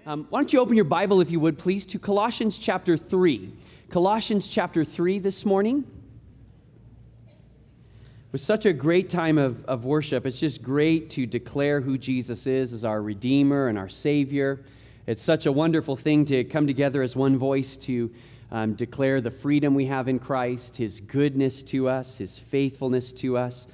Why don't you open your Bible, if you would, please, to Colossians chapter 3. Colossians chapter 3 this morning. It was such a great time of worship. It's just great to declare who Jesus is as our Redeemer and our Savior. It's such a wonderful thing to come together as one voice to declare the freedom we have in Christ, His goodness to us, His faithfulness to us.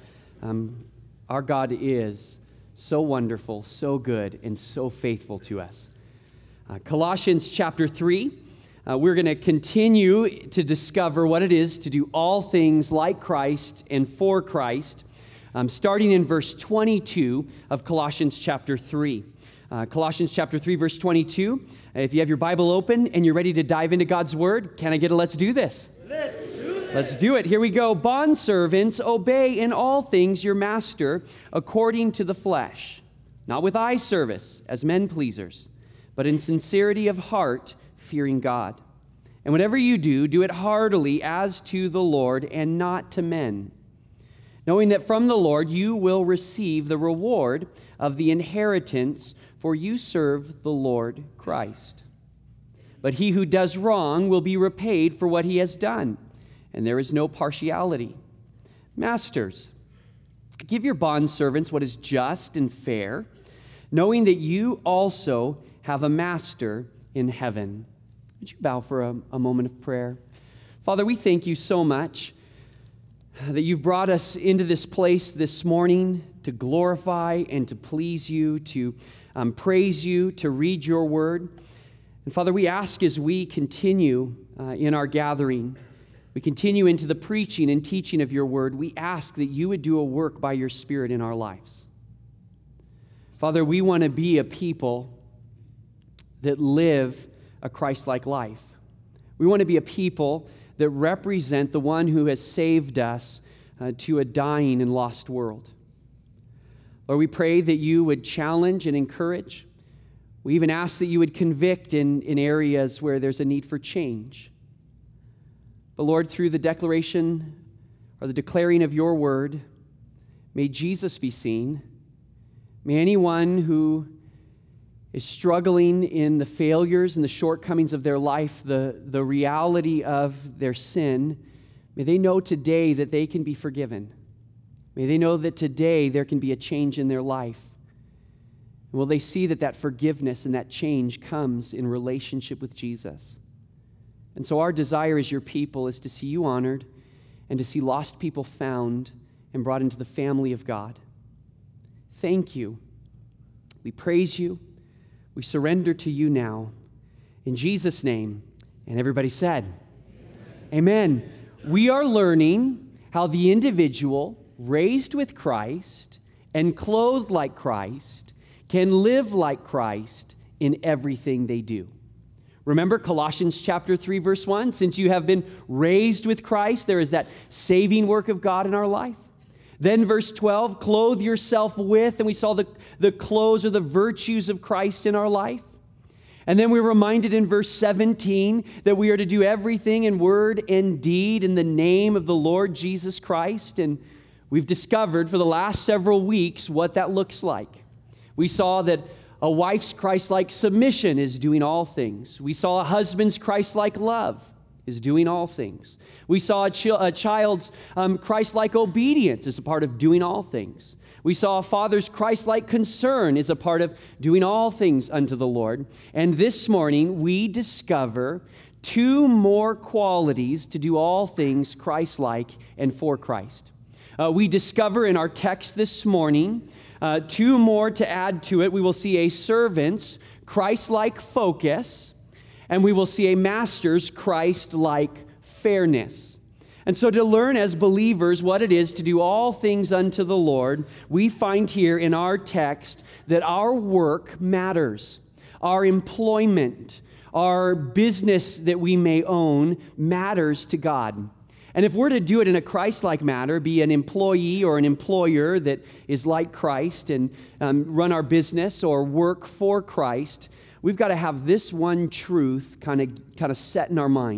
Our God is so wonderful, so good, and so faithful to us. Colossians chapter 3, we're going to continue to discover what it is to do all things like Christ and for Christ, starting in verse 22 of Colossians chapter 3. Colossians chapter 3, verse 22. If you have your Bible open and you're ready to dive into God's Word, can I get a let's do this? Let's do this. Let's do it. Here we go. Bondservants, obey in all things your master according to the flesh, not with eye service as men pleasers, but in sincerity of heart, fearing God. And whatever you do, do it heartily as to the Lord and not to men, knowing that from the Lord you will receive the reward of the inheritance, for you serve the Lord Christ. But he who does wrong will be repaid for what he has done, and there is no partiality. Masters, give your bondservants what is just and fair, knowing that you also have a master in heaven. Would you bow for a moment of prayer? Father, we thank you so much that you've brought us into this place this morning to glorify and to please you, to praise you, to read your word. And Father, we ask as we continue in our gathering, we continue into the preaching and teaching of your word, we ask that you would do a work by your Spirit in our lives. Father, we want to be a people that live a Christ-like life. We want to be a people that represent the one who has saved us to a dying and lost world. Lord, we pray that you would challenge and encourage. We even ask that you would convict in areas where there's a need for change. But Lord, through the declaration or the declaring of your word, may Jesus be seen. May anyone who is struggling in the failures and the shortcomings of their life, the reality of their sin, may they know today that they can be forgiven. May they know that today there can be a change in their life. And will they see that forgiveness and that change comes in relationship with Jesus? And so our desire as your people is to see you honored and to see lost people found and brought into the family of God. Thank you. We praise you. We surrender to you now. In Jesus' name. And everybody said, Amen. We are learning how the individual raised with Christ and clothed like Christ can live like Christ in everything they do. Remember Colossians chapter 3, verse 1? Since you have been raised with Christ, there is that saving work of God in our life. Then verse 12, clothe yourself with, and we saw the clothes or the virtues of Christ in our life. And then we're reminded in verse 17 that we are to do everything in word and deed in the name of the Lord Jesus Christ. And we've discovered for the last several weeks what that looks like. We saw that a wife's Christ-like submission is doing all things. We saw a husband's Christ-like love is doing all things. We saw a child's Christ-like obedience is a part of doing all things. We saw a father's Christ-like concern is a part of doing all things unto the Lord. And this morning, we discover two more qualities to do all things Christ-like and for Christ. We discover in our text this morning two more to add to it. We will see a servant's Christ-like focus, and we will see a master's Christ-like fairness. And so to learn as believers what it is to do all things unto the Lord, we find here in our text that our work matters. Our employment, our business that we may own matters to God. And if we're to do it in a Christ-like manner, be an employee or an employer that is like Christ and run our business or work for Christ, we've got to have this one truth kind of set in our mind.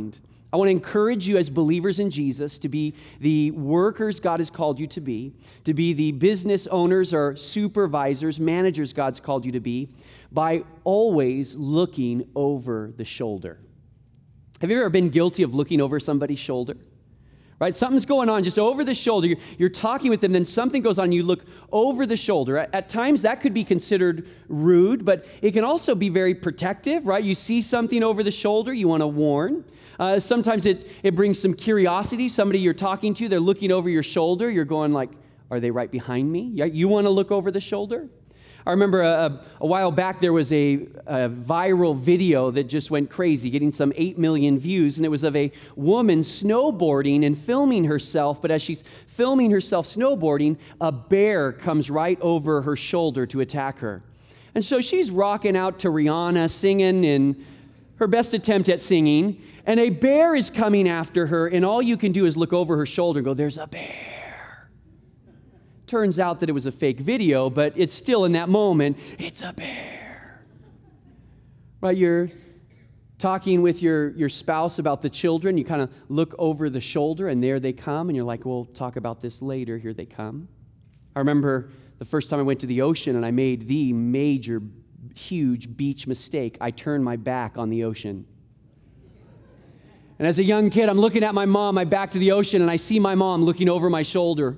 I want to encourage you as believers in Jesus to be the workers God has called you to be the business owners or supervisors, managers God's called you to be, by always looking over the shoulder. Have you ever been guilty of looking over somebody's shoulder? Right? Something's going on just over the shoulder. You're talking with them, then something goes on, you look over the shoulder. At times, that could be considered rude, but it can also be very protective, right? You see something over the shoulder, you want to warn. Sometimes it brings some curiosity. Somebody you're talking to, they're looking over your shoulder. You're going like, are they right behind me? You want to look over the shoulder? I remember a while back there was a viral video that just went crazy, getting some 8 million views, and it was of a woman snowboarding and filming herself, but as she's filming herself snowboarding, a bear comes right over her shoulder to attack her. And so she's rocking out to Rihanna, singing in her best attempt at singing, and a bear is coming after her, and all you can do is look over her shoulder and go, there's a bear. Turns out that it was a fake video, but it's still in that moment, it's a bear. Right, you're talking with your spouse about the children, you kind of look over the shoulder, and there they come, and you're like, we'll talk about this later, here they come. I remember the first time I went to the ocean, and I made the major, huge beach mistake. I turned my back on the ocean. And as a young kid, I'm looking at my mom, my back to the ocean, and I see my mom looking over my shoulder.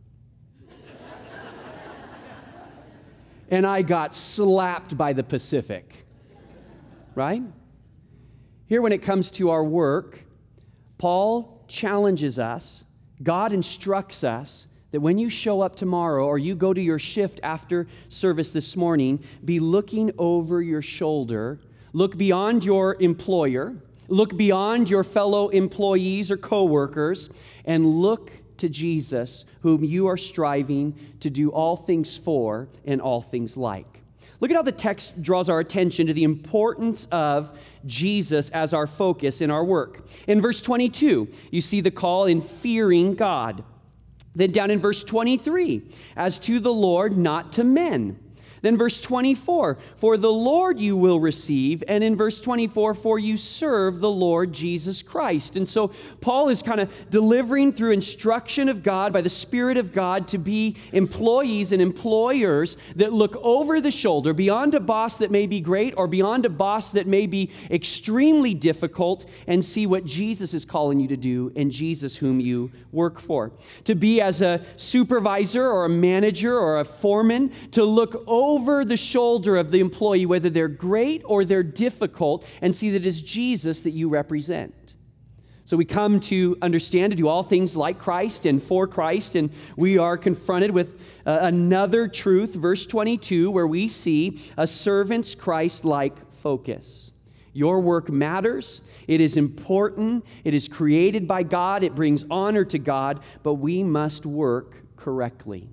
And I got slapped by the Pacific, right? Here, when it comes to our work, Paul challenges us, God instructs us that when you show up tomorrow or you go to your shift after service this morning, be looking over your shoulder, look beyond your employer, look beyond your fellow employees or coworkers, and look to Jesus, whom you are striving to do all things for and all things like. Look at how the text draws our attention to the importance of Jesus as our focus in our work. In verse 22, you see the call in fearing God. Then down in verse 23, as to the Lord, not to men. Then verse 24, for the Lord you will receive. And in verse 24, for you serve the Lord Jesus Christ. And so Paul is kind of delivering through instruction of God by the Spirit of God to be employees and employers that look over the shoulder beyond a boss that may be great or beyond a boss that may be extremely difficult and see what Jesus is calling you to do and Jesus whom you work for. To be as a supervisor or a manager or a foreman, to look over the shoulder of the employee, whether they're great or they're difficult, and see that it's Jesus that you represent. So we come to understand to do all things like Christ and for Christ, and we are confronted with another truth, verse 22, where we see a servant's Christ-like focus. Your work matters. It is important. It is created by God. It brings honor to God, but we must work correctly.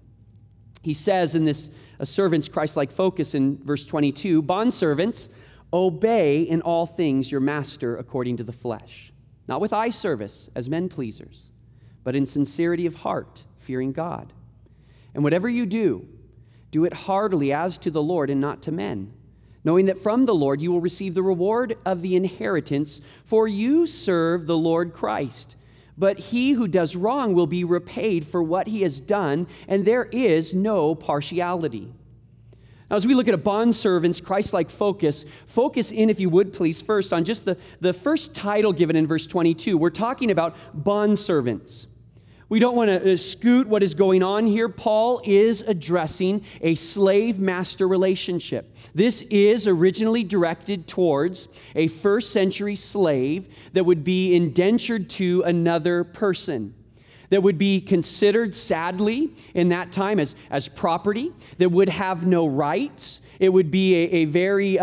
He says in this a servant's Christ-like focus in verse 22, bondservants, obey in all things your master according to the flesh, not with eye service as men pleasers, but in sincerity of heart, fearing God. And whatever you do, do it heartily as to the Lord and not to men, knowing that from the Lord you will receive the reward of the inheritance, for you serve the Lord Christ. But he who does wrong will be repaid for what he has done, and there is no partiality. Now, as we look at a bondservant's Christ-like focus in, if you would please, first on just the first title given in verse 22. We're talking about bondservants. We don't want to scoot what is going on here. Paul is addressing a slave-master relationship. This is originally directed towards a first-century slave that would be indentured to another person, that would be considered, sadly, in that time as property, that would have no rights. It would be a very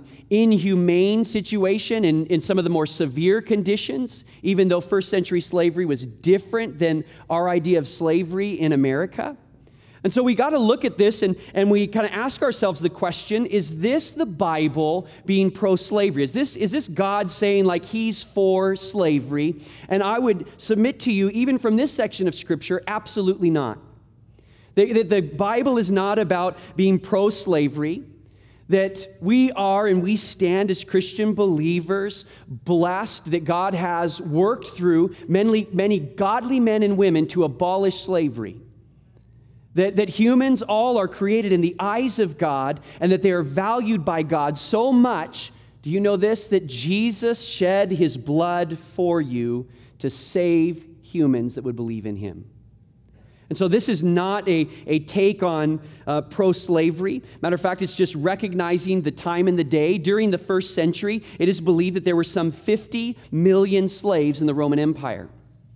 inhumane situation in some of the more severe conditions, even though first century slavery was different than our idea of slavery in America. And so we got to look at this and we kind of ask ourselves the question, is this the Bible being pro-slavery? Is this God saying like he's for slavery? And I would submit to you, even from this section of Scripture, absolutely not. The Bible is not about being pro-slavery. that we are and we stand as Christian believers blessed that God has worked through many godly men and women to abolish slavery. That humans all are created in the eyes of God and that they are valued by God so much. Do you know this? That Jesus shed his blood for you to save humans that would believe in him. And so this is not a take on pro-slavery. Matter of fact, it's just recognizing the time and the day. During the first century, it is believed that there were some 50 million slaves in the Roman Empire.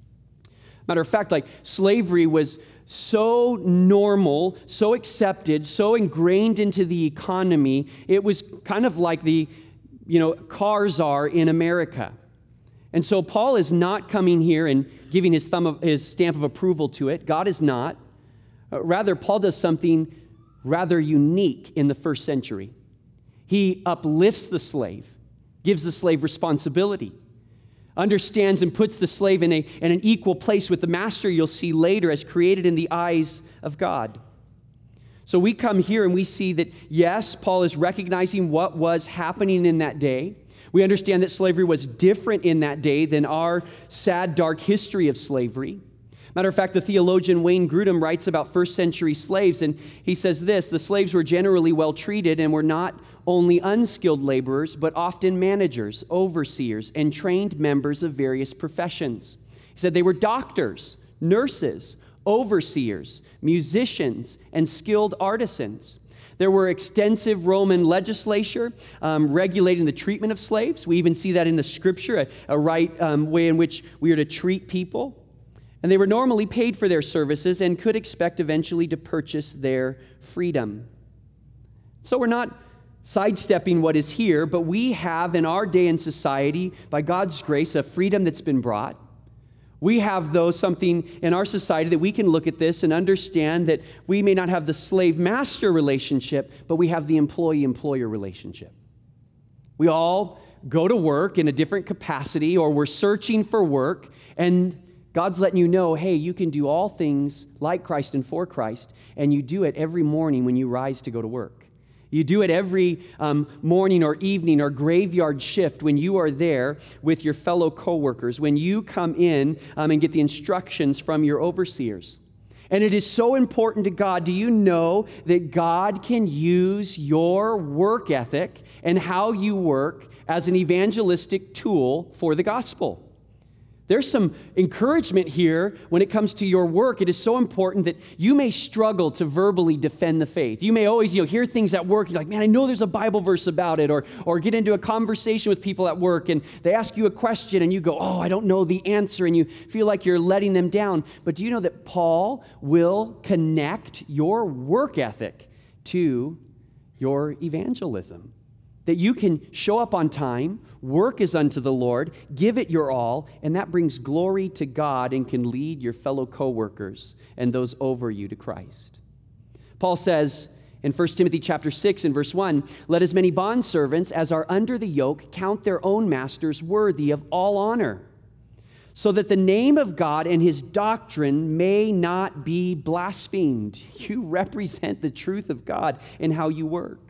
Matter of fact, like slavery was so normal, so accepted, so ingrained into the economy, it was kind of like the, cars are in America. And so Paul is not coming here and giving his stamp of approval to it. God is not. Rather, Paul does something rather unique in the first century. He uplifts the slave, gives the slave responsibility, understands and puts the slave in an equal place with the master, you'll see later, as created in the eyes of God. So we come here and we see that, yes, Paul is recognizing what was happening in that day. We understand that slavery was different in that day than our sad, dark history of slavery. Matter of fact, the theologian Wayne Grudem writes about first century slaves, and he says this: the slaves were generally well treated and were not only unskilled laborers, but often managers, overseers, and trained members of various professions. He said they were doctors, nurses, overseers, musicians, and skilled artisans. There were extensive Roman legislature regulating the treatment of slaves. We even see that in the scripture, a right way in which we are to treat people. And they were normally paid for their services and could expect eventually to purchase their freedom. So we're not sidestepping what is here, but we have in our day and society, by God's grace, a freedom that's been brought. We have, though, something in our society that we can look at this and understand that we may not have the slave-master relationship, but we have the employee-employer relationship. We all go to work in a different capacity, or we're searching for work, and God's letting you know, hey, you can do all things like Christ and for Christ, and you do it every morning when you rise to go to work. You do it every morning or evening or graveyard shift when you are there with your fellow coworkers, when you come in and get the instructions from your overseers. And it is so important to God. Do you know that God can use your work ethic and how you work as an evangelistic tool for the gospel? There's some encouragement here when it comes to your work. It is so important that you may struggle to verbally defend the faith. You may always hear things at work. You're like, man, I know there's a Bible verse about it. Or get into a conversation with people at work and they ask you a question and you go, oh, I don't know the answer. And you feel like you're letting them down. But do you know that Paul will connect your work ethic to your evangelism? That you can show up on time, work as unto the Lord, give it your all, and that brings glory to God and can lead your fellow co-workers and those over you to Christ. Paul says in 1 Timothy chapter 6 and verse 1, let as many bondservants as are under the yoke count their own masters worthy of all honor, so that the name of God and his doctrine may not be blasphemed. You represent the truth of God in how you work.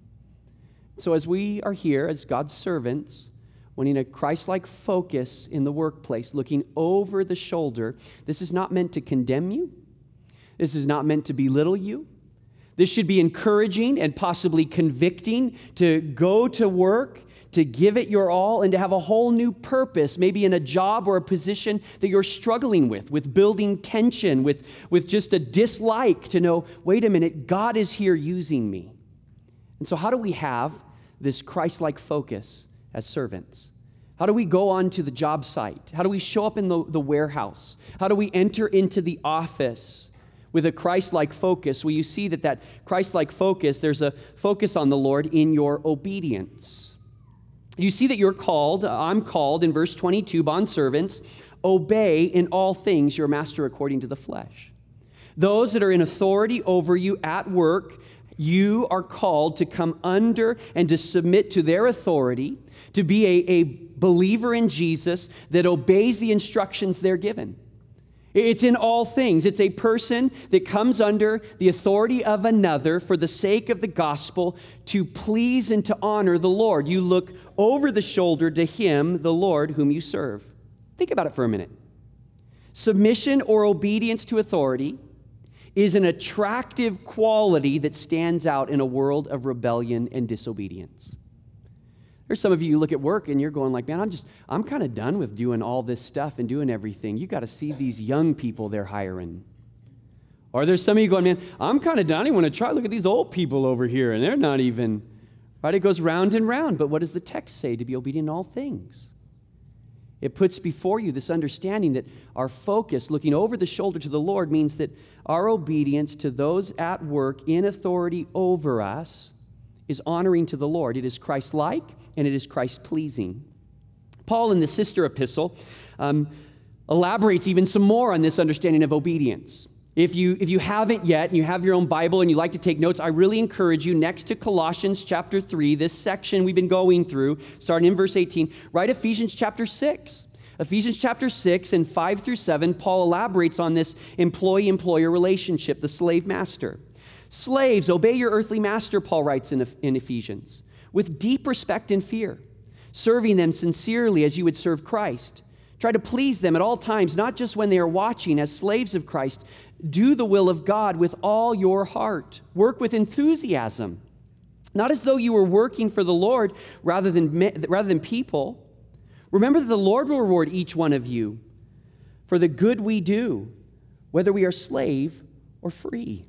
So as we are here as God's servants, wanting a Christ-like focus in the workplace, looking over the shoulder, this is not meant to condemn you. This is not meant to belittle you. This should be encouraging and possibly convicting to go to work, to give it your all, and to have a whole new purpose, maybe in a job or a position that you're struggling with building tension, with just a dislike to know, wait a minute, God is here using me. And so how do we have this Christ-like focus as servants? How do we go on to the job site? How do we show up in the warehouse? How do we enter into the office with a Christ-like focus? Well, you see that Christ-like focus, there's a focus on the Lord in your obedience. You see that I'm called in verse 22, bondservants, obey in all things your master according to the flesh. Those that are in authority over you at work, you are called to come under and to submit to their authority, to be a believer in Jesus that obeys the instructions they're given. It's in all things. It's a person that comes under the authority of another for the sake of the gospel to please and to honor the Lord. You look over the shoulder to him, the Lord, whom you serve. Think about it for a minute. Submission or obedience to authority is an attractive quality that stands out in a world of rebellion and disobedience. There's some of you look at work and you're going like, man, I'm kind of done with doing all this stuff and doing everything. You got to see these young people they're hiring. Or there's some of you going, man, I'm kind of done. I want to try. Look at these old people over here and they're not even, right? It goes round and round. But what does the text say? To be obedient in all things. It puts before you this understanding that our focus, looking over the shoulder to the Lord, means that our obedience to those at work in authority over us is honoring to the Lord. It is Christ-like and it is Christ-pleasing. Paul in the sister epistle elaborates even some more on this understanding of obedience. If you haven't yet and you have your own Bible and you like to take notes, I really encourage you next to Colossians chapter 3, this section we've been going through, starting in verse 18, write Ephesians chapter 6. Ephesians chapter 6 and 5 through 7, Paul elaborates on this employee-employer relationship, the slave-master. Slaves, obey your earthly master, Paul writes in Ephesians, with deep respect and fear, serving them sincerely as you would serve Christ. Try to please them at all times, not just when they are watching. As slaves of Christ, do the will of God with all your heart. Work with enthusiasm, not as though you were working for the Lord rather than people. Remember that the Lord will reward each one of you for the good we do, whether we are slave or free.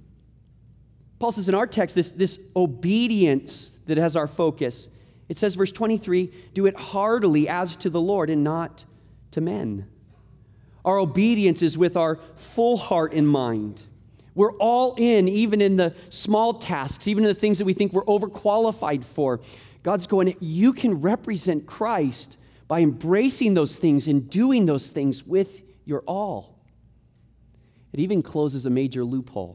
Paul says in our text, this obedience that has our focus, it says, verse 23, do it heartily as to the Lord and not to men. Our obedience is with our full heart in mind. We're all in, even in the small tasks, even in the things that we think we're overqualified for. God's going, you can represent Christ by embracing those things and doing those things with your all. It even closes a major loophole.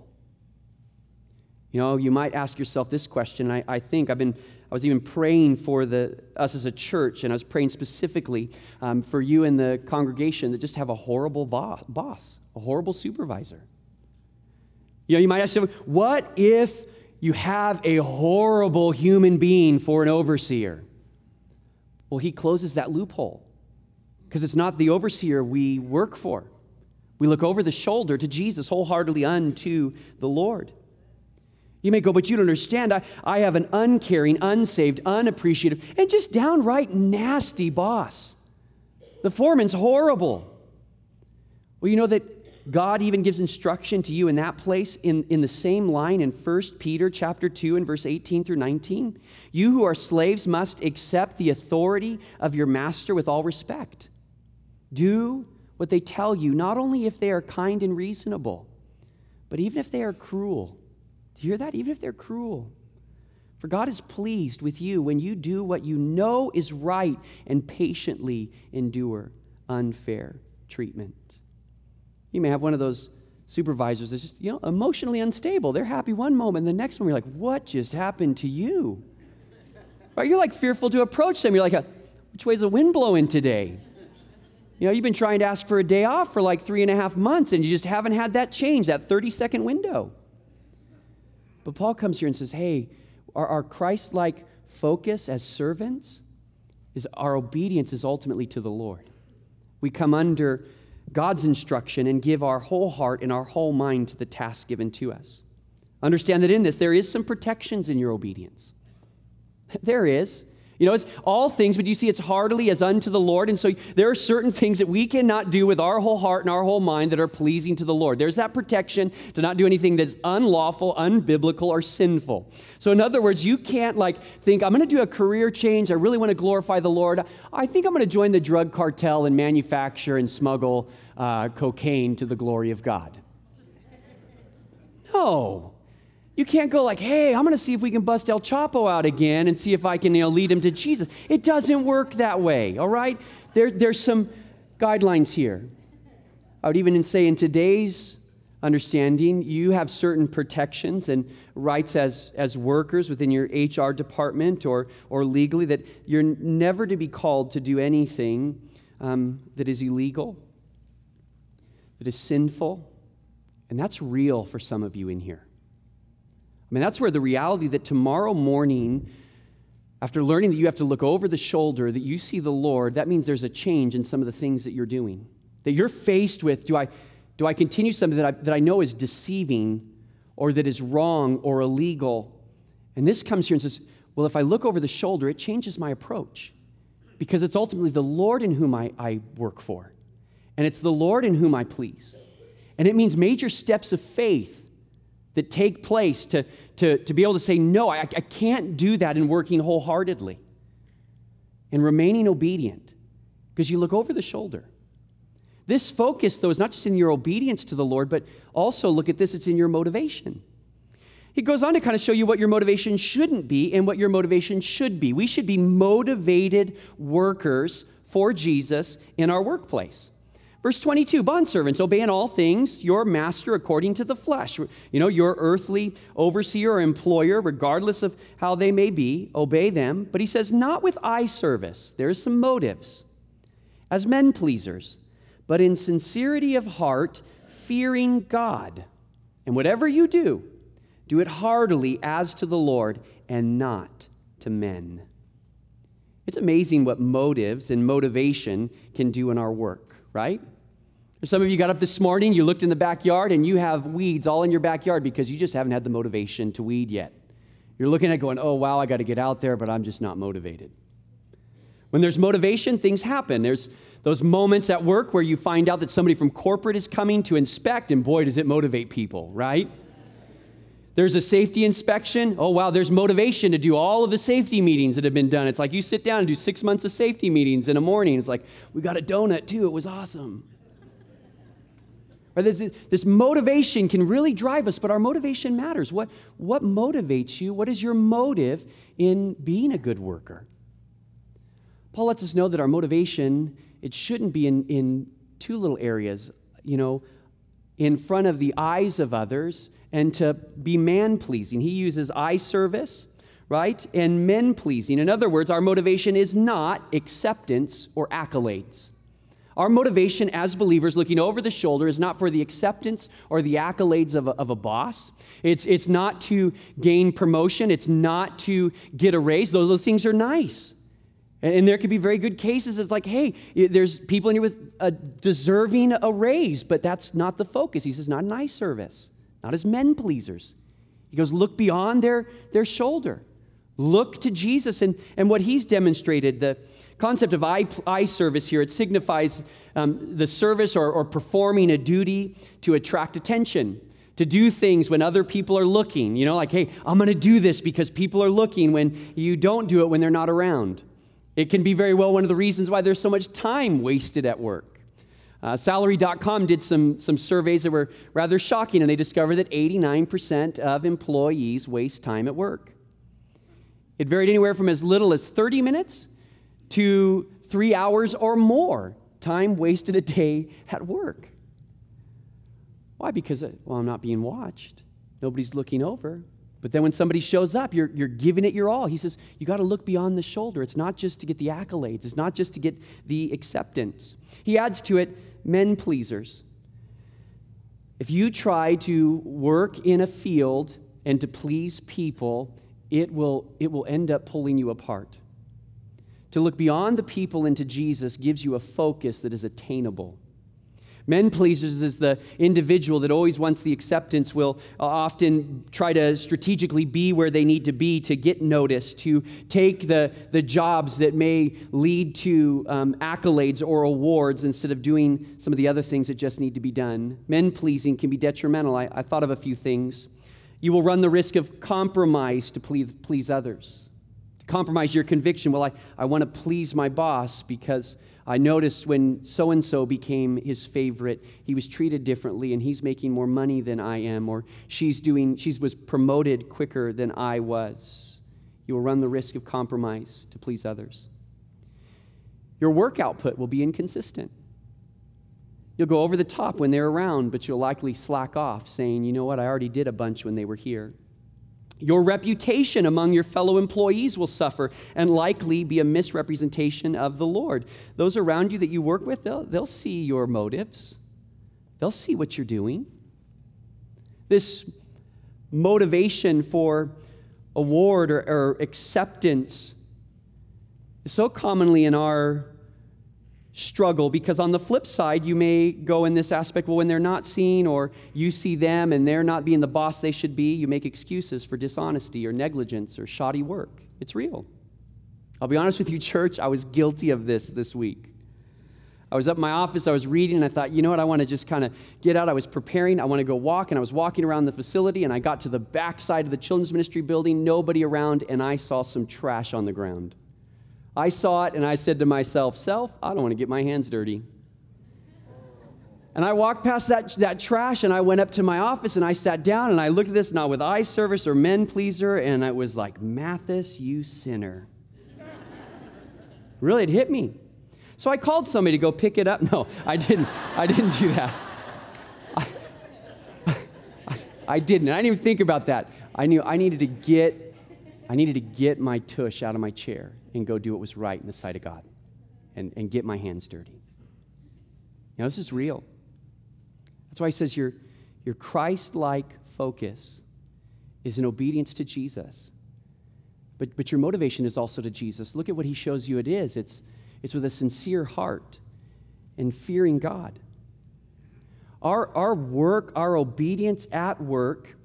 You know, you might ask yourself this question. I think I was even praying for us as a church, and I was praying specifically for you in the congregation that just have a horrible boss, a horrible supervisor. You know, you might ask yourself, what if you have a horrible human being for an overseer? Well, he closes that loophole because it's not the overseer we work for. We look over the shoulder to Jesus wholeheartedly unto the Lord. You may go, but you don't understand. I have an uncaring, unsaved, unappreciative, and just downright nasty boss. The foreman's horrible. Well, you know that God even gives instruction to you in that place in the same line in 1 Peter chapter 2 and verse 18 through 19. You who are slaves must accept the authority of your master with all respect. Do what they tell you, not only if they are kind and reasonable, but even if they are cruel. Do you hear that? Even if they're cruel. For God is pleased with you when you do what you know is right and patiently endure unfair treatment. You may have one of those supervisors that's just, emotionally unstable. They're happy one moment, and the next one you're like, what just happened to you? Right? You're like fearful to approach them. You're like, which way's the wind blowing today? You've been trying to ask for a day off for like 3.5 months, and you just haven't had that change, that 30-second window. But Paul comes here and says, hey, our Christ-like focus as servants is our obedience is ultimately to the Lord. We come under God's instruction and give our whole heart and our whole mind to the task given to us. Understand that in this, there is some protections in your obedience. There is. It's all things, but you see it's heartily as unto the Lord. And so there are certain things that we cannot do with our whole heart and our whole mind that are pleasing to the Lord. There's that protection to not do anything that's unlawful, unbiblical, or sinful. So in other words, you can't think, I'm going to do a career change. I really want to glorify the Lord. I think I'm going to join the drug cartel and manufacture and smuggle cocaine to the glory of God. No. You can't go hey, I'm going to see if we can bust El Chapo out again and see if I can lead him to Jesus. It doesn't work that way, all right? There's some guidelines here. I would even say in today's understanding, you have certain protections and rights as workers within your HR department or legally that you're never to be called to do anything that is illegal. that is sinful, and that's real for some of you in here. I mean, that's where the reality that tomorrow morning, after learning that you have to look over the shoulder, that you see the Lord, that means there's a change in some of the things that you're doing. That you're faced with, do I continue something that I know is deceiving or that is wrong or illegal? And this comes here and says, well, if I look over the shoulder, it changes my approach because it's ultimately the Lord in whom I work for. And it's the Lord in whom I please. And it means major steps of faith that take place to be able to say, no, I can't do that in working wholeheartedly and remaining obedient because you look over the shoulder. This focus, though, is not just in your obedience to the Lord, but also, look at this, it's in your motivation. He goes on to kind of show you what your motivation shouldn't be and what your motivation should be. We should be motivated workers for Jesus in our workplace. Verse 22, bondservants, obey in all things your master according to the flesh. You know, your earthly overseer or employer, regardless of how they may be, obey them. But he says, not with eye service. There's some motives. As men pleasers, but in sincerity of heart, fearing God. And whatever you do, do it heartily as to the Lord and not to men. It's amazing what motives and motivation can do in our work, right? Some of you got up this morning, you looked in the backyard, and you have weeds all in your backyard because you just haven't had the motivation to weed yet. You're looking at it going, oh, wow, I got to get out there, but I'm just not motivated. When there's motivation, things happen. There's those moments at work where you find out that somebody from corporate is coming to inspect, and boy, does it motivate people, right? There's a safety inspection. Oh, wow, there's motivation to do all of the safety meetings that have been done. It's like you sit down and do 6 months of safety meetings in a morning. It's like, we got a donut, too. It was awesome. Or this motivation can really drive us, but our motivation matters. What motivates you? What is your motive in being a good worker? Paul lets us know that our motivation, it shouldn't be in two little areas, in front of the eyes of others and to be man-pleasing. He uses eye service, right, and men-pleasing. In other words, our motivation is not acceptance or accolades. Our motivation as believers looking over the shoulder is not for the acceptance or the accolades of a boss. It's not to gain promotion. It's not to get a raise. Those things are nice. And there could be very good cases. It's like, hey, there's people in here with deserving a raise, but that's not the focus. He says, not an eye service, not as men pleasers. He goes, look beyond their shoulder. Look to Jesus and what he's demonstrated. The concept of eye service here, it signifies the service or performing a duty to attract attention, to do things when other people are looking. Like, hey, I'm going to do this because people are looking, when you don't do it when they're not around. It can be very well one of the reasons why there's so much time wasted at work. Salary.com did some surveys that were rather shocking, and they discovered that 89% of employees waste time at work. It varied anywhere from as little as 30 minutes to 3 hours or more time wasted a day at work. Why? Because, I'm not being watched. Nobody's looking over. But then when somebody shows up, you're giving it your all. He says, you got to look beyond the shoulder. It's not just to get the accolades. It's not just to get the acceptance. He adds to it, men pleasers. If you try to work in a field and to please people, it will end up pulling you apart. To look beyond the people into Jesus gives you a focus that is attainable. Men pleasers is the individual that always wants the acceptance, will often try to strategically be where they need to be to get noticed, to take the jobs that may lead to accolades or awards instead of doing some of the other things that just need to be done. Men pleasing can be detrimental. I thought of a few things. You will run the risk of compromise to please others. To compromise your conviction. Well, I want to please my boss because I noticed when so-and-so became his favorite, he was treated differently and he's making more money than I am, or she was promoted quicker than I was. You will run the risk of compromise to please others. Your work output will be inconsistent. You'll go over the top when they're around, but you'll likely slack off, saying, you know what, I already did a bunch when they were here. Your reputation among your fellow employees will suffer and likely be a misrepresentation of the Lord. Those around you that you work with, they'll see your motives. they'll see what you're doing. This motivation for award or acceptance is so commonly in our struggle, because on the flip side, you may go in this aspect, well, when they're not seen or you see them and they're not being the boss they should be, you make excuses for dishonesty or negligence or shoddy work. It's real. I'll be honest with you, church, I was guilty of this week. I was up in my office, I was reading, and I thought, you know what, I want to just kind of get out. I was preparing, I want to go walk, and I was walking around the facility, and I got to the back side of the children's ministry building, nobody around, and I saw some trash on the ground. I saw it, and I said to myself, self, I don't want to get my hands dirty. And I walked past that trash, and I went up to my office, and I sat down, and I looked at this, not with eye service or men pleaser, and I was like, Mathis, you sinner. Really, it hit me. So I called somebody to go pick it up. No, I didn't do that. I didn't. I didn't even think about that. I knew I needed to get my tush out of my chair and go do what was right in the sight of God and get my hands dirty. This is real. That's why he says your Christ-like focus is in obedience to Jesus. But your motivation is also to Jesus. Look at what he shows you it is. It's with a sincere heart and fearing God. Our work, our obedience at work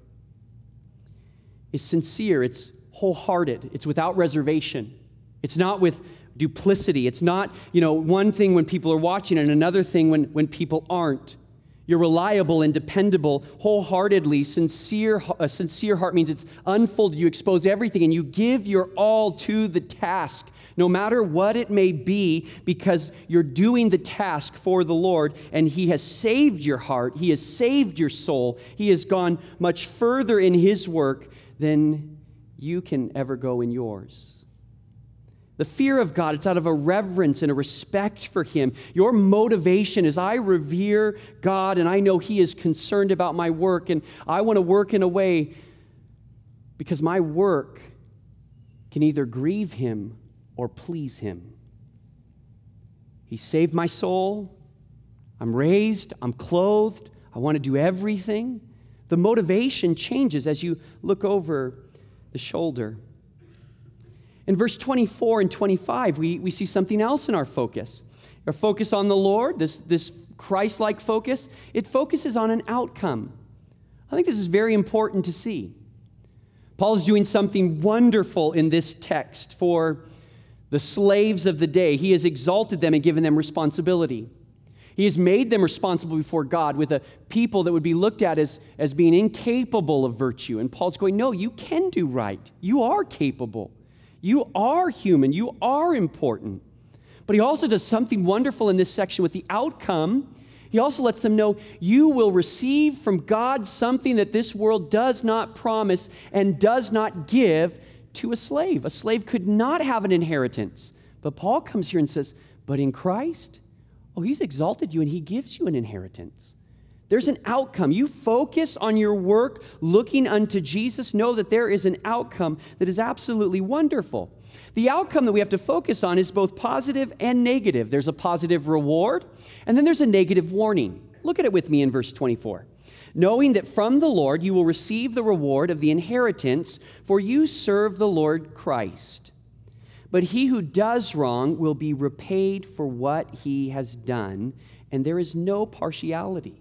is sincere. It's wholehearted. It's without reservation. It's not with duplicity. It's not, one thing when people are watching and another thing when people aren't. You're reliable and dependable wholeheartedly. A sincere heart means it's unfolded. You expose everything and you give your all to the task, no matter what it may be, because you're doing the task for the Lord, and he has saved your heart. He has saved your soul. He has gone much further in his work than you can ever go in yours. The fear of God, it's out of a reverence and a respect for him. Your motivation is, I revere God and I know he is concerned about my work, and I want to work in a way because my work can either grieve him or please him. He saved my soul. I'm raised. I'm clothed. I want to do everything. The motivation changes as you look over the shoulder. In verse 24 and 25, we see something else in our focus. Our focus on the Lord, this Christ-like focus, it focuses on an outcome. I think this is very important to see. Paul is doing something wonderful in this text for the slaves of the day. He has exalted them and given them responsibility. He has made them responsible before God with a people that would be looked at as being incapable of virtue. And Paul's going, no, you can do right. You are capable. You are human. You are important. But he also does something wonderful in this section with the outcome. He also lets them know you will receive from God something that this world does not promise and does not give to a slave. A slave could not have an inheritance. But Paul comes here and says, but in Christ, he's exalted you and he gives you an inheritance. There's an outcome. You focus on your work looking unto Jesus. Know that there is an outcome that is absolutely wonderful. The outcome that we have to focus on is both positive and negative. There's a positive reward, and then there's a negative warning. Look at it with me in verse 24. Knowing that from the Lord you will receive the reward of the inheritance, for you serve the Lord Christ. But he who does wrong will be repaid for what he has done, and there is no partiality.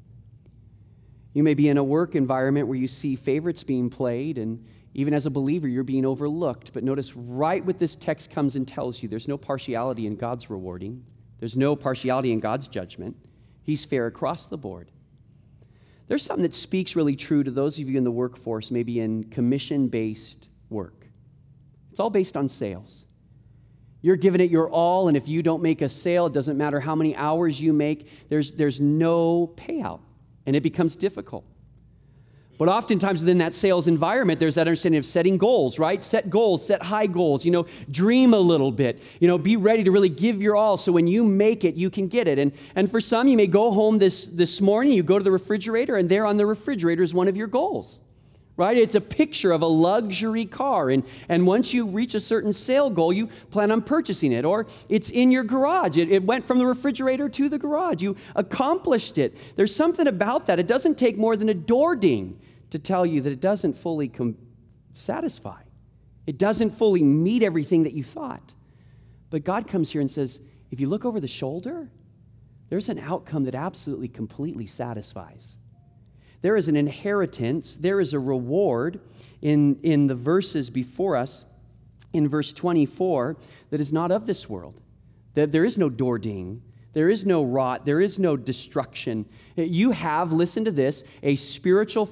You may be in a work environment where you see favorites being played, and even as a believer, you're being overlooked. But notice right what this text comes and tells you, there's no partiality in God's rewarding. There's no partiality in God's judgment. He's fair across the board. There's something that speaks really true to those of you in the workforce, maybe in commission-based work. It's all based on sales. You're giving it your all, and if you don't make a sale, it doesn't matter how many hours you make, there's no payout. And it becomes difficult. But oftentimes within that sales environment, there's that understanding of setting goals, right? Set goals, set high goals, dream a little bit, be ready to really give your all so when you make it, you can get it. And for some, you may go home this morning, you go to the refrigerator, and there on the refrigerator is one of your goals, right? It's a picture of a luxury car. And once you reach a certain sale goal, you plan on purchasing it. Or it's in your garage. It went from the refrigerator to the garage. You accomplished it. There's something about that. It doesn't take more than a door ding to tell you that it doesn't fully satisfy. It doesn't fully meet everything that you thought. But God comes here and says, if you look over the shoulder, there's an outcome that absolutely, completely satisfies. There is an inheritance, there is a reward in the verses before us, in verse 24, that is not of this world. That there is no door ding, there is no rot, there is no destruction. You have, listen to this, a spiritual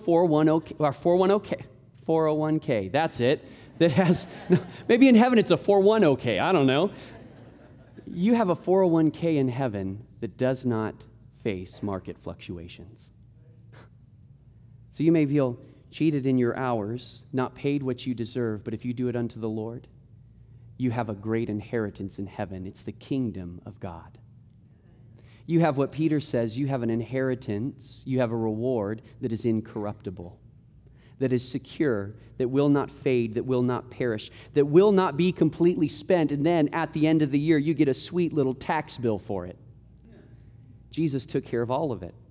401k, that's it, that has, maybe in heaven it's a 410k, I don't know. You have a 401k in heaven that does not face market fluctuations. So you may feel cheated in your hours, not paid what you deserve, but if you do it unto the Lord, you have a great inheritance in heaven. It's the kingdom of God. You have what Peter says, you have an inheritance, you have a reward that is incorruptible, that is secure, that will not fade, that will not perish, that will not be completely spent, and then at the end of the year, you get a sweet little tax bill for it. Jesus took care of all of it.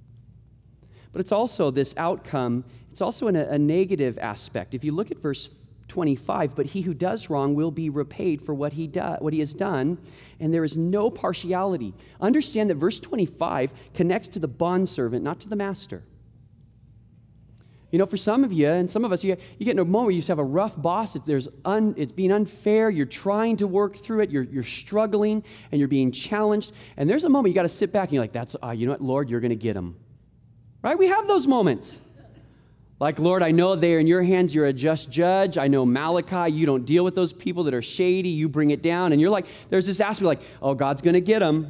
But it's also this outcome, it's also in a negative aspect. If you look at verse 25, but he who does wrong will be repaid for what he has done, and there is no partiality. Understand that verse 25 connects to the bondservant, not to the master. You know, for some of you, and some of us, you get in a moment where you just have a rough boss, it's being unfair, you're trying to work through it, you're struggling, and you're being challenged, and there's a moment you got to sit back and you're like, you know what, Lord, you're going to get them. Right? We have those moments. Like, Lord, I know they are in your hands. You're a just judge. I know Malachi, you don't deal with those people that are shady. You bring it down. And you're like, there's this aspect like, oh, God's going to get them.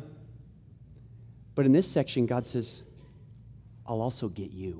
But in this section, God says, I'll also get you.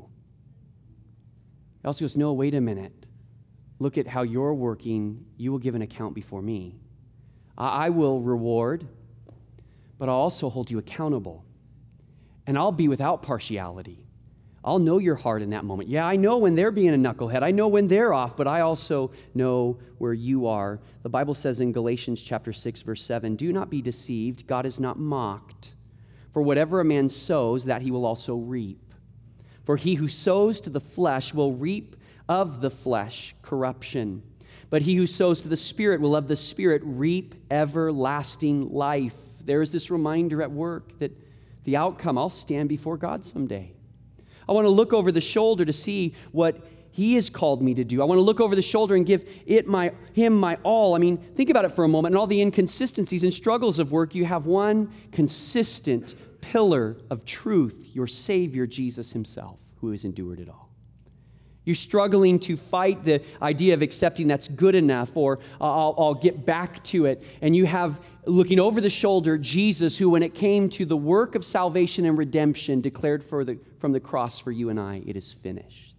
He also goes, no, wait a minute. Look at how you're working. You will give an account before me. I will reward, but I'll also hold you accountable. And I'll be without partiality. I'll know your heart in that moment. Yeah, I know when they're being a knucklehead. I know when they're off, but I also know where you are. The Bible says in Galatians chapter 6, verse 7, do not be deceived. God is not mocked. For whatever a man sows, that he will also reap. For he who sows to the flesh will reap of the flesh corruption. But he who sows to the Spirit will of the Spirit reap everlasting life. There is this reminder at work that the outcome, I'll stand before God someday. I want to look over the shoulder to see what he has called me to do. I want to look over the shoulder and give him my all. I mean, think about it for a moment. And all the inconsistencies and struggles of work, you have one consistent pillar of truth, your Savior, Jesus himself, who has endured it all. You're struggling to fight the idea of accepting that's good enough, or I'll get back to it. And you have, looking over the shoulder, Jesus, who when it came to the work of salvation and redemption, declared from the cross for you and I, it is finished.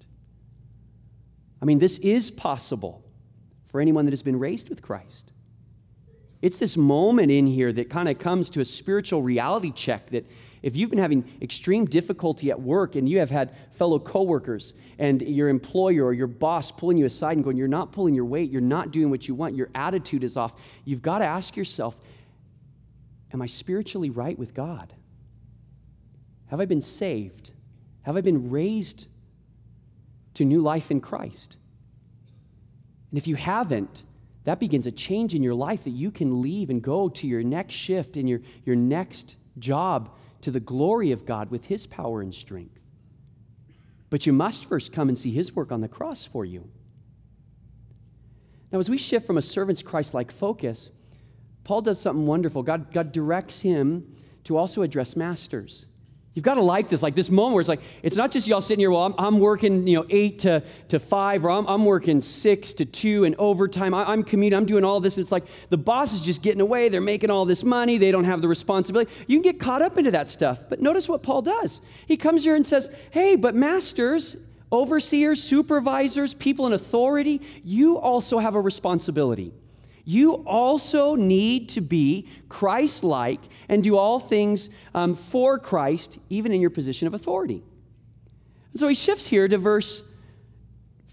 I mean, this is possible for anyone that has been raised with Christ. It's this moment in here that kind of comes to a spiritual reality check that if you've been having extreme difficulty at work and you have had fellow coworkers and your employer or your boss pulling you aside and going, you're not pulling your weight, you're not doing what you want, your attitude is off, you've got to ask yourself, am I spiritually right with God? Have I been saved? Have I been raised to new life in Christ? And if you haven't, that begins a change in your life that you can leave and go to your next shift and your next job to the glory of God with his power and strength. But you must first come and see his work on the cross for you. Now, as we shift from a servant's Christ-like focus, Paul does something wonderful. God directs him to also address masters. You've got to like this moment where it's like, it's not just y'all sitting here, well, I'm working 8 to 5, or I'm working 6 to 2 and overtime. I'm commuting, I'm doing all this. And it's like the boss is just getting away. They're making all this money. They don't have the responsibility. You can get caught up into that stuff. But notice what Paul does. He comes here and says, hey, but masters, overseers, supervisors, people in authority, you also have a responsibility. You also need to be Christ-like and do all things for Christ, even in your position of authority. And so he shifts here to verse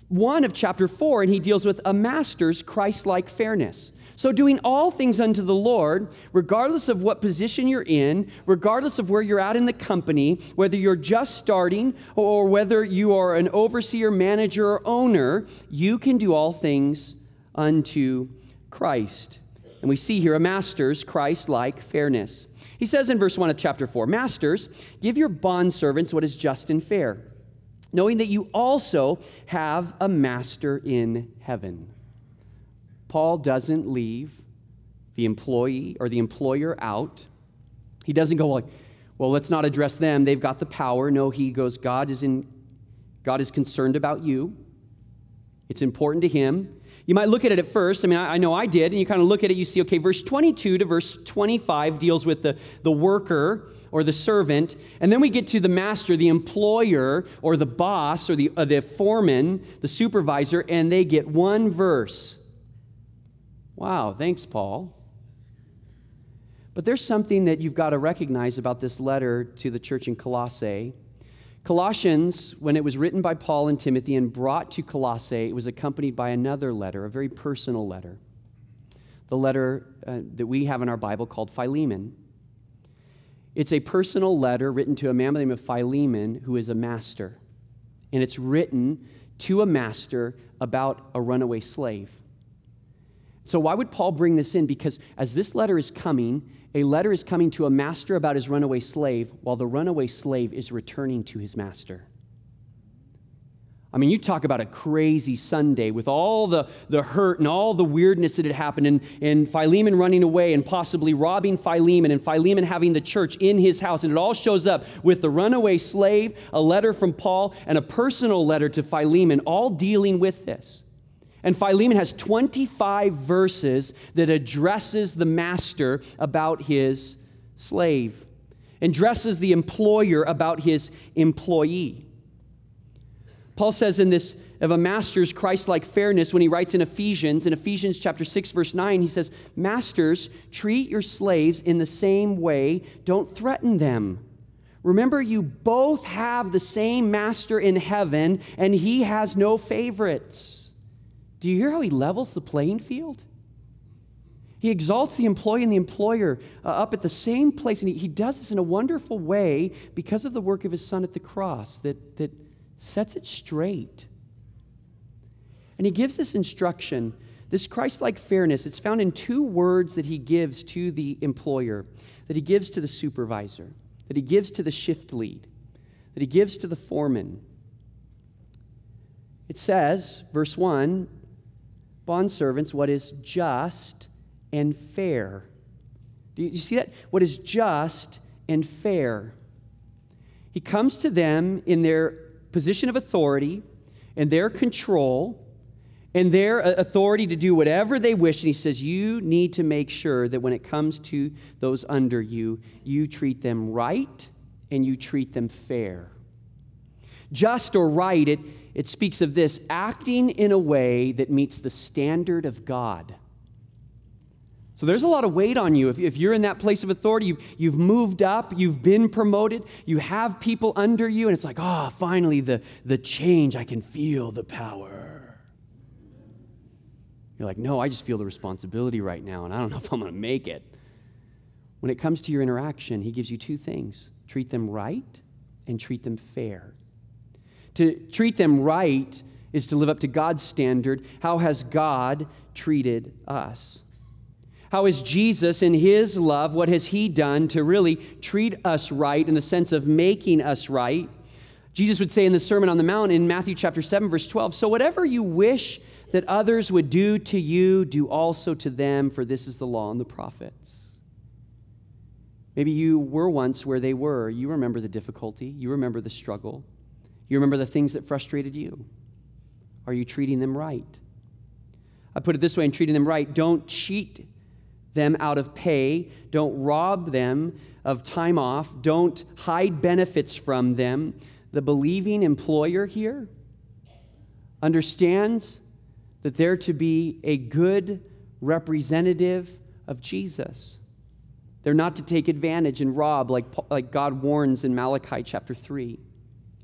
1 of chapter 4, and he deals with a master's Christ-like fairness. So doing all things unto the Lord, regardless of what position you're in, regardless of where you're at in the company, whether you're just starting or whether you are an overseer, manager, or owner, you can do all things unto Christ. And we see here a master's Christ-like fairness. He says in verse 1 of chapter 4, Masters, give your bondservants what is just and fair, knowing that you also have a master in heaven. Paul doesn't leave the employee or the employer out. He doesn't go like, well, let's not address them. They've got the power. No, he goes, God is concerned about you. It's important to him. You might look at it at first. I mean, I know I did. And you kind of look at it, you see, okay, verse 22 to verse 25 deals with the worker or the servant. And then we get to the master, the employer, or the boss, or the foreman, the supervisor, and they get one verse. Wow, thanks, Paul. But there's something that you've got to recognize about this letter to the church in Colossae. Colossians, when it was written by Paul and Timothy and brought to Colossae, it was accompanied by another letter, a very personal letter. The letter that we have in our Bible called Philemon. It's a personal letter written to a man by the name of Philemon, who is a master. And it's written to a master about a runaway slave. So why would Paul bring this in? Because as this letter is coming, a letter is coming to a master about his runaway slave, while the runaway slave is returning to his master. I mean, you talk about a crazy Sunday with all the hurt and all the weirdness that had happened, and Philemon running away and possibly robbing Philemon, and Philemon having the church in his house. And it all shows up with the runaway slave, a letter from Paul, and a personal letter to Philemon, all dealing with this. And Philemon has 25 verses that addresses the master about his slave, and addresses the employer about his employee. Paul says in this of a master's Christ-like fairness when he writes in Ephesians chapter 6, verse 9, he says, Masters, treat your slaves in the same way. Don't threaten them. Remember, you both have the same master in heaven, and he has no favorites. Do you hear how he levels the playing field? He exalts the employee and the employer up at the same place, and he does this in a wonderful way because of the work of his son at the cross that sets it straight. And he gives this instruction, this Christ-like fairness. It's found in two words that he gives to the employer, that he gives to the supervisor, that he gives to the shift lead, that he gives to the foreman. It says, verse 1, bondservants, what is just and fair. Do you see that? What is just and fair. He comes to them in their position of authority and their control and their authority to do whatever they wish. And he says, you need to make sure that when it comes to those under you, you treat them right and you treat them fair. Just or right, it speaks of this, acting in a way that meets the standard of God. So there's a lot of weight on you. If you're in that place of authority, you've moved up, you've been promoted, you have people under you, and it's like, finally the change, I can feel the power. You're like, no, I just feel the responsibility right now, and I don't know if I'm going to make it. When it comes to your interaction, he gives you two things. Treat them right and treat them fair. To treat them right is to live up to God's standard. How has God treated us? How is Jesus in his love, what has he done to really treat us right in the sense of making us right? Jesus would say in the Sermon on the Mount in Matthew chapter 7, verse 12, so whatever you wish that others would do to you, do also to them, for this is the law and the prophets. Maybe you were once where they were. You remember the difficulty. You remember the struggle. You remember the things that frustrated you. Are you treating them right? I put it this way in treating them right. Don't cheat them out of pay. Don't rob them of time off. Don't hide benefits from them. The believing employer here understands that they're to be a good representative of Jesus. They're not to take advantage and rob like God warns in Malachi chapter 3.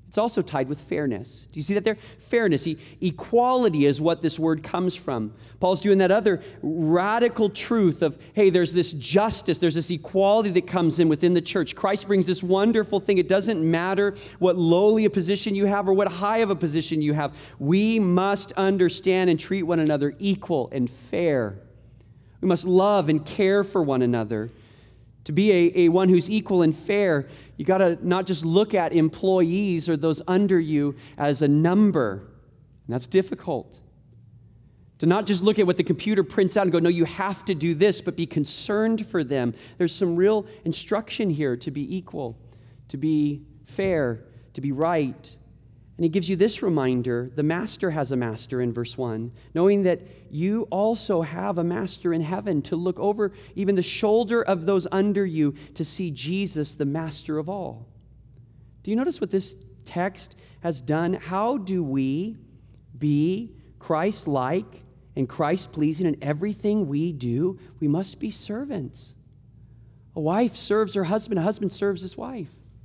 It's also tied with fairness. Do you see that there? Fairness. Equality is what this word comes from. Paul's doing that other radical truth of, hey, there's this justice, there's this equality that comes in within the church. Christ brings this wonderful thing. It doesn't matter what lowly a position you have or what high of a position you have. We must understand and treat one another equal and fair. We must love and care for one another. To be a one who's equal and fair, you got to not just look at employees or those under you as a number. And that's difficult. To not just look at what the computer prints out and go, no, you have to do this, but be concerned for them. There's some real instruction here to be equal, to be fair, to be right. And he gives you this reminder, the master has a master in verse 1, knowing that you also have a master in heaven, to look over even the shoulder of those under you to see Jesus, the master of all. Do you notice what this text has done? How do we be Christ-like and Christ-pleasing in everything we do? We must be servants. A wife serves her husband, a husband serves his wife.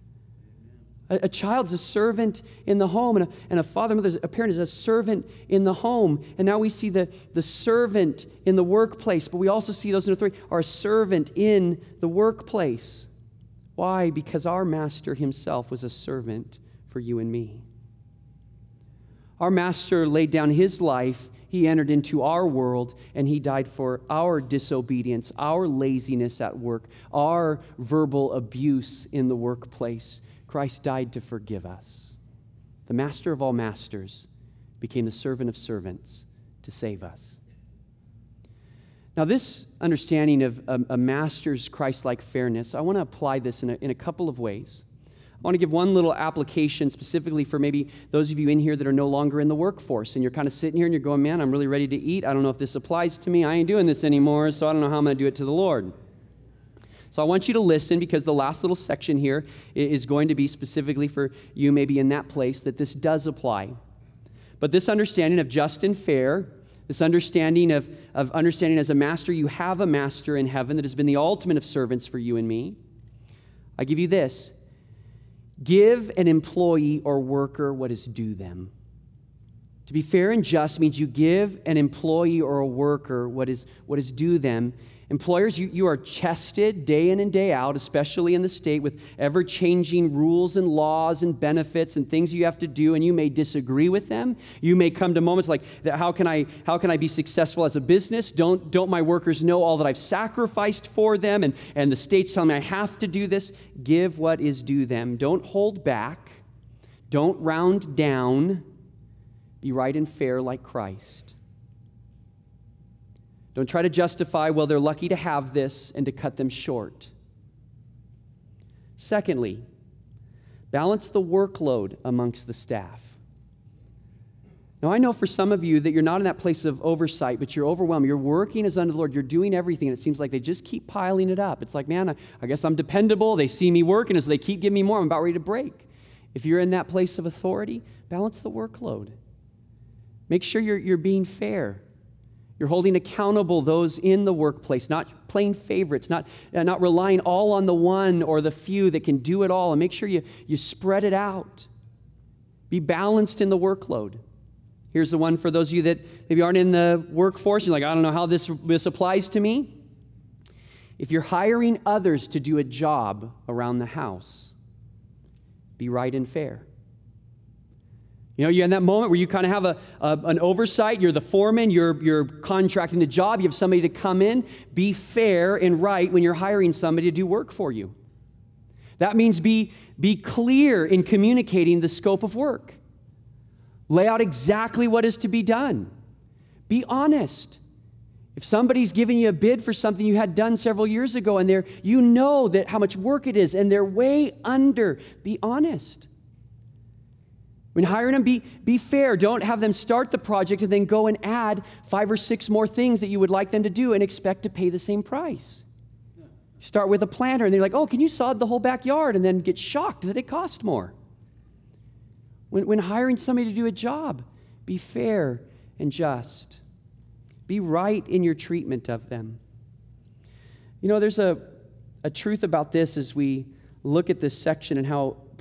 A child's a servant in the home, and a father, mother, a parent is a servant in the home. And now we see the servant in the workplace, but we also see those in authority are a servant in the workplace. Why? Because our master himself was a servant for you and me. Our master laid down his life. He entered into our world, and he died for our disobedience, our laziness at work, our verbal abuse in the workplace. Christ died to forgive us. The master of all masters became the servant of servants to save us. Now, this understanding of a master's Christ-like fairness, I want to apply this in a couple of ways. I want to give one little application specifically for maybe those of you in here that are no longer in the workforce, and you're kind of sitting here and you're going, man, I'm really ready to eat. I don't know if this applies to me. I ain't doing this anymore, so I don't know how I'm going to do it to the Lord. So I want you to listen, because the last little section here is going to be specifically for you maybe in that place that this does apply. But this understanding of just and fair, this understanding of understanding as a master, you have a master in heaven that has been the ultimate of servants for you and me. I give you this. Give an employee or worker what is due them. To be fair and just means you give an employee or a worker what is due them. Employers, you are tested day in and day out, especially in the state, with ever-changing rules and laws and benefits and things you have to do, and you may disagree with them. You may come to moments like, how can I be successful as a business? Don't my workers know all that I've sacrificed for them, and the state's telling me I have to do this? Give what is due them. Don't hold back. Don't round down. Be right and fair like Christ. Don't try to justify, well, they're lucky to have this, and to cut them short. Secondly, balance the workload amongst the staff. Now, I know for some of you that you're not in that place of oversight, but you're overwhelmed. You're working as unto the Lord. You're doing everything, and it seems like they just keep piling it up. It's like, man, I guess I'm dependable. They see me working, as they keep giving me more. I'm about ready to break. If you're in that place of authority, balance the workload. Make sure you're being fair. You're holding accountable those in the workplace, not playing favorites, not relying all on the one or the few that can do it all. And make sure you spread it out. Be balanced in the workload. Here's the one for those of you that maybe aren't in the workforce. You're like, I don't know how this applies to me. If you're hiring others to do a job around the house, be right and fair. You know, you're in that moment where you kind of have an oversight. You're the foreman. You're contracting the job. You have somebody to come in. Be fair and right when you're hiring somebody to do work for you. That means be clear in communicating the scope of work. Lay out exactly what is to be done. Be honest. If somebody's giving you a bid for something you had done several years ago, and you know that how much work it is, and they're way under, be honest. When hiring them, be fair. Don't have them start the project and then go and add 5 or 6 more things that you would like them to do and expect to pay the same price. Start with a planter, and they're like, oh, can you sod the whole backyard? And then get shocked that it cost more. When hiring somebody to do a job, be fair and just. Be right in your treatment of them. You know, there's a truth about this as we look at this section and how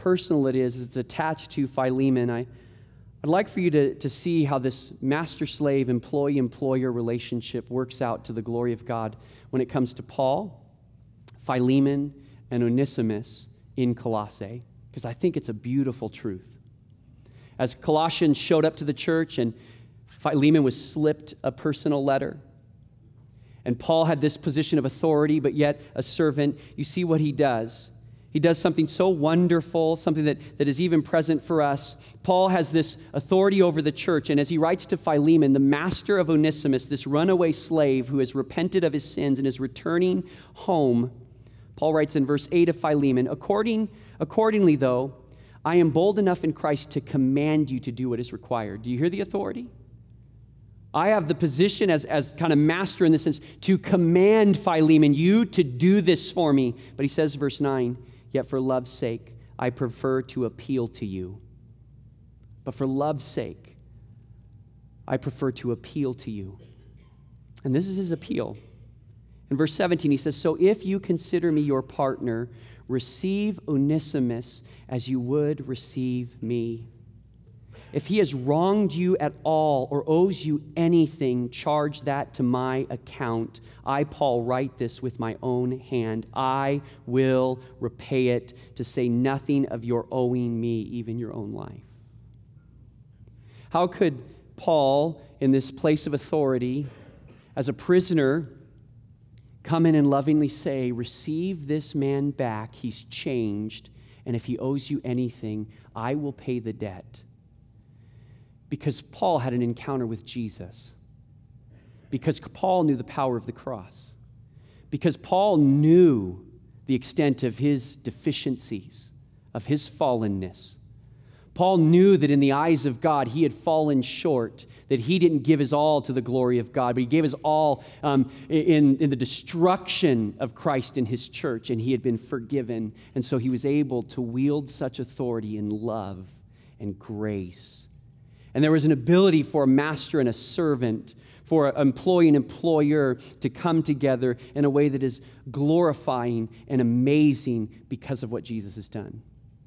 personal it is. It's attached to Philemon. I'd like for you to see how this master-slave, employee-employer relationship works out to the glory of God when it comes to Paul, Philemon, and Onesimus in Colossae, because I think it's a beautiful truth. As Colossians showed up to the church and Philemon was slipped a personal letter, and Paul had this position of authority, but yet a servant, you see what he does. He does something so wonderful, something that is even present for us. Paul has this authority over the church, and as he writes to Philemon, the master of Onesimus, this runaway slave who has repented of his sins and is returning home, Paul writes in verse 8 of Philemon, Accordingly, though, I am bold enough in Christ to command you to do what is required. Do you hear the authority? I have the position as kind of master in this sense to command Philemon, you to do this for me. But he says, verse 9, yet for love's sake, I prefer to appeal to you. But for love's sake, I prefer to appeal to you. And this is his appeal. In verse 17, he says, so if you consider me your partner, receive Onesimus as you would receive me. If he has wronged you at all or owes you anything, charge that to my account. I, Paul, write this with my own hand. I will repay it, to say nothing of your owing me even your own life. How could Paul, in this place of authority, as a prisoner, come in and lovingly say, receive this man back, he's changed, and if he owes you anything, I will pay the debt? Because Paul had an encounter with Jesus. Because Paul knew the power of the cross. Because Paul knew the extent of his deficiencies, of his fallenness. Paul knew that in the eyes of God, he had fallen short, that he didn't give his all to the glory of God, but he gave his all in the destruction of Christ and his church, and he had been forgiven. And so he was able to wield such authority in love and grace. And there was an ability for a master and a servant, for an employee and employer to come together in a way that is glorifying and amazing because of what Jesus has done.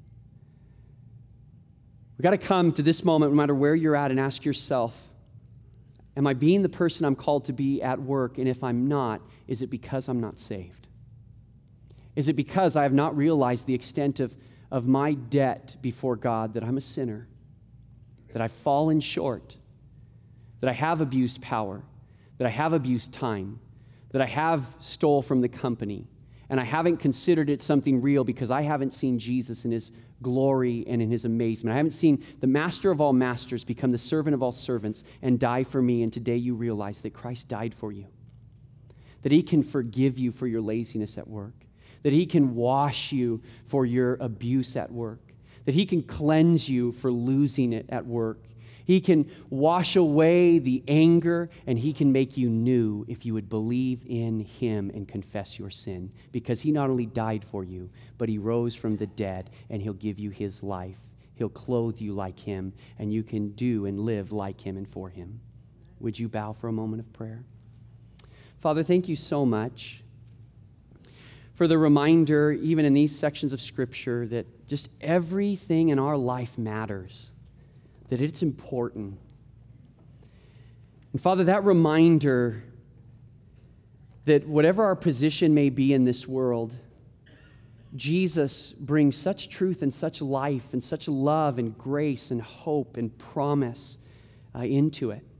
We've got to come to this moment, no matter where you're at, and ask yourself, am I being the person I'm called to be at work? And if I'm not, is it because I'm not saved? Is it because I have not realized the extent of my debt before God, that I'm a sinner? That I've fallen short, that I have abused power, that I have abused time, that I have stole from the company, and I haven't considered it something real because I haven't seen Jesus in his glory and in his amazement. I haven't seen the master of all masters become the servant of all servants and die for me, and today you realize that Christ died for you, that he can forgive you for your laziness at work, that he can wash you for your abuse at work, that he can cleanse you for losing it at work. He can wash away the anger, and he can make you new if you would believe in him and confess your sin, because he not only died for you, but he rose from the dead, and he'll give you his life. He'll clothe you like him, and you can do and live like him and for him. Would you bow for a moment of prayer? Father, thank you so much for the reminder, even in these sections of Scripture, that just everything in our life matters, that it's important. And Father, that reminder that whatever our position may be in this world, Jesus brings such truth and such life and such love and grace and hope and promise into it.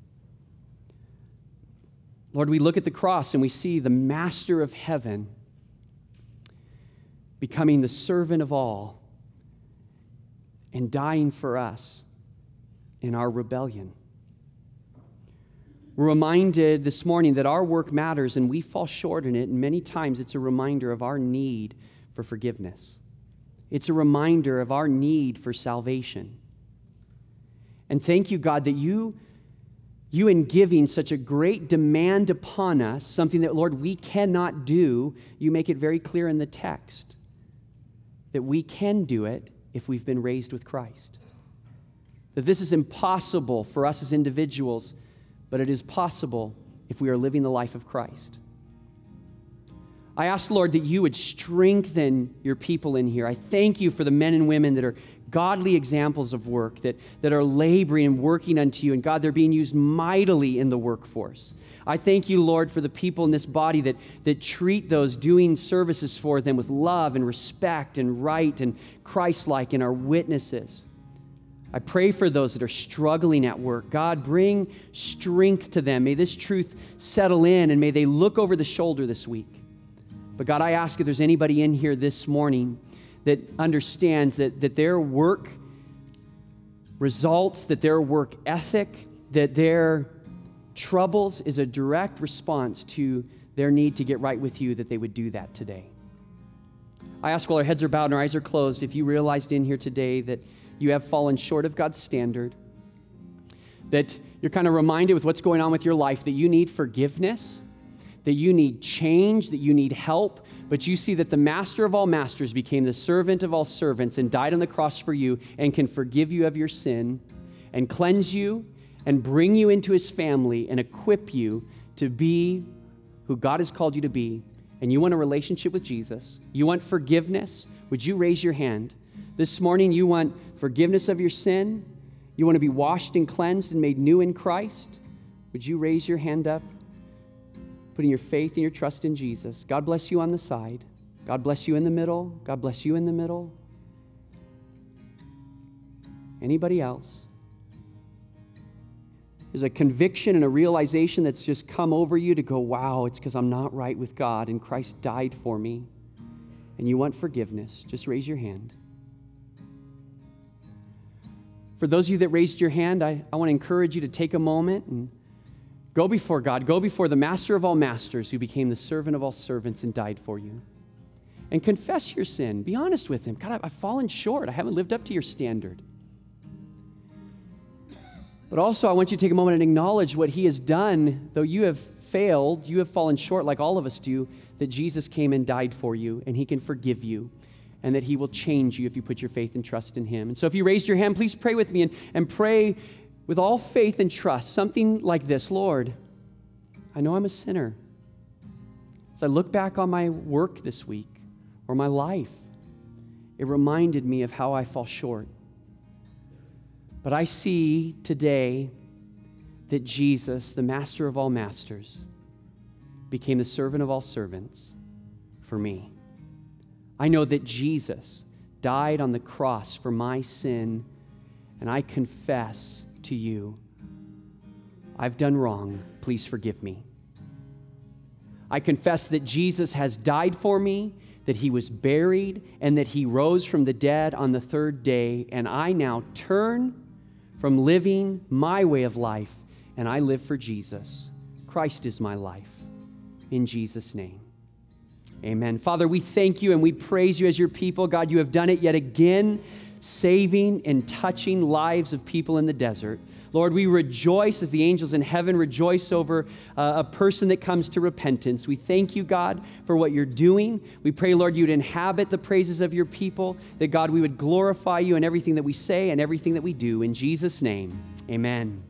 Lord, we look at the cross and we see the master of heaven becoming the servant of all and dying for us in our rebellion. We're reminded this morning that our work matters and we fall short in it, and many times it's a reminder of our need for forgiveness. It's a reminder of our need for salvation. And thank you, God, that you in giving such a great demand upon us, something that, Lord, we cannot do, you make it very clear in the text that we can do it if we've been raised with Christ. That this is impossible for us as individuals, but it is possible if we are living the life of Christ. I ask, Lord, that you would strengthen your people in here. I thank you for the men and women that are godly examples of work, that are laboring and working unto you. And God, they're being used mightily in the workforce. I thank you, Lord, for the people in this body that treat those doing services for them with love and respect and right and Christ-like and are witnesses. I pray for those that are struggling at work. God, bring strength to them. May this truth settle in, and may they look over the shoulder this week. But God, I ask if there's anybody in here this morning that understands that their work results, that their work ethic, that their troubles is a direct response to their need to get right with you, that they would do that today. I ask, while our heads are bowed and our eyes are closed, if you realized in here today that you have fallen short of God's standard, that you're kind of reminded with what's going on with your life, that you need forgiveness, that you need change, that you need help, but you see that the master of all masters became the servant of all servants and died on the cross for you and can forgive you of your sin and cleanse you and bring you into his family and equip you to be who God has called you to be, and you want a relationship with Jesus, you want forgiveness, would you raise your hand? This morning, you want forgiveness of your sin, you want to be washed and cleansed and made new in Christ, would you raise your hand up, putting your faith and your trust in Jesus? God bless you on the side. God bless you in the middle. God bless you in the middle. Anybody else? There's a conviction and a realization that's just come over you to go, wow, it's because I'm not right with God and Christ died for me. And you want forgiveness. Just raise your hand. For those of you that raised your hand, I want to encourage you to take a moment and go before God. Go before the master of all masters who became the servant of all servants and died for you. And confess your sin. Be honest with him. God, I've fallen short. I haven't lived up to your standard. But also, I want you to take a moment and acknowledge what he has done. Though you have failed, you have fallen short like all of us do, that Jesus came and died for you, and he can forgive you, and that he will change you if you put your faith and trust in him. And so if you raised your hand, please pray with me and pray with all faith and trust, something like this: Lord, I know I'm a sinner. As I look back on my work this week or my life, it reminded me of how I fall short. But I see today that Jesus, the master of all masters, became the servant of all servants for me. I know that Jesus died on the cross for my sin, and I confess to you, I've done wrong. Please forgive me. I confess that Jesus has died for me, that he was buried, and that he rose from the dead on the third day, and I now turn from living my way of life, and I live for Jesus. Christ is my life. In Jesus' name, amen. Father, we thank you and we praise you as your people. God, you have done it yet again, saving and touching lives of people in the desert. Lord, we rejoice as the angels in heaven rejoice over a person that comes to repentance. We thank you, God, for what you're doing. We pray, Lord, you'd inhabit the praises of your people, that, God, we would glorify you in everything that we say and everything that we do. In Jesus' name, amen.